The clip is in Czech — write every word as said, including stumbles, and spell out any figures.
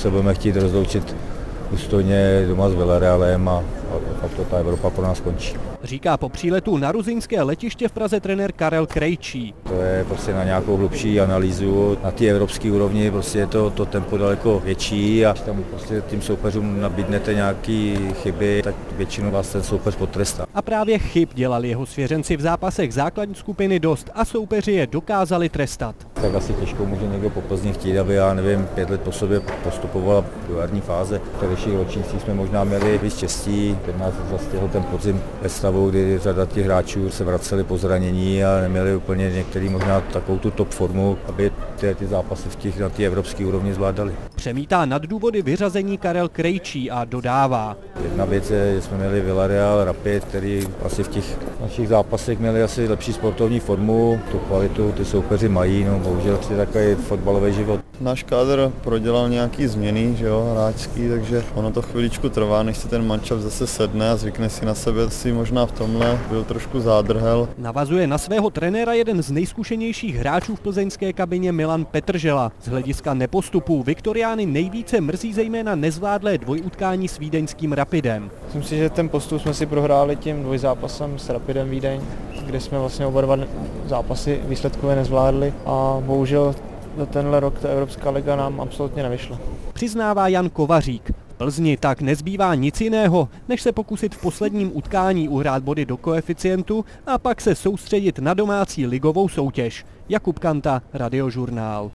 se budeme chtít rozloučit důstojně doma s Villarealem a pak to ta Evropa pro nás končí. Říká po příletu na ruzyňské letiště v Praze trenér Karel Krejčí. To je prostě na nějakou hlubší analýzu. Na té evropské úrovni prostě je to, to tempo daleko větší a když tam prostě tím soupeřům nabídnete nějaké chyby, tak většinou vás ten soupeř potrestá. A právě chyb dělali jeho svěřenci v zápasech základní skupiny dost a soupeři je dokázali trestat. Tak asi těžko může někdo po Plzni chtít, aby já nevím, pět let po sobě postupovala do jarní fáze. V předešlých ročnících jsme možná měli víc štěstí, teď nás zastihl ten podzim ve stavu, kdy řada těch hráčů se vraceli po zranění a neměli úplně některý možná takovou tu top formu, aby ty, ty zápasy v těch, na té evropské úrovni zvládali. Přemítá nad důvody vyřazení Karel Krejčí a dodává. Jedna věc je, že jsme měli Villarreal, Rapid, který asi v těch našich zápasech měli asi lepší sportovní formu, tu kvalitu ty soupeři mají, no bohužel je takový fotbalový život. Náš kádr prodělal nějaký změny, že jo, hráčský, takže ono to chviličku trvá, než se ten mančaft zase sedne a zvykne si na sebe, si možná v tomhle byl trošku zádrhel. Navazuje na svého trenéra jeden z nejzkušenějších hráčů v plzeňské kabině Milan Petržela. Z hlediska nepostupů Viktoriány nejvíce mrzí zejména nezvládlé dvojutkání s vídeňským Rapidem. Myslím si, že ten postup jsme si prohráli tím dvojzápasem s Rapidem Vídeň, kde jsme vlastně oba dva zápasy výsledkově nezvládli a bohužel za tenhle rok ta Evropská liga nám absolutně nevyšla. Přiznává Jan Kovařík. V Plzni tak nezbývá nic jiného, než se pokusit v posledním utkání uhrát body do koeficientu a pak se soustředit na domácí ligovou soutěž. Jakub Kanta, Radiožurnál.